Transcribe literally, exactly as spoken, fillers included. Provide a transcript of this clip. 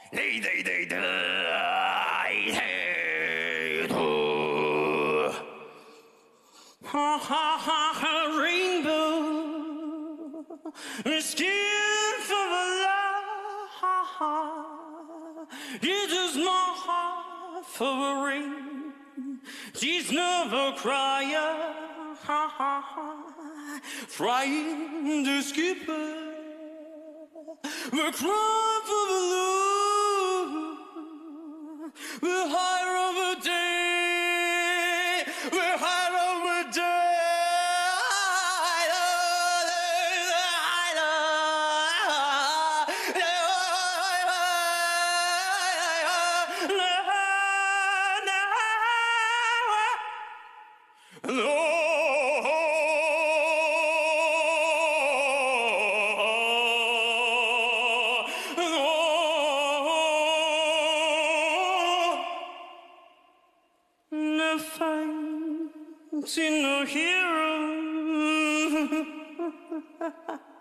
Day, day, day, day, day, do. Ha ha ha ha, rainbow, skin for the love. Ha ha, it is my heart for a ring. She's never crying. Ha ha ha, trying to skip her. We're crying for the love. We're higher over day. We're higher over day. No fight, see no hero.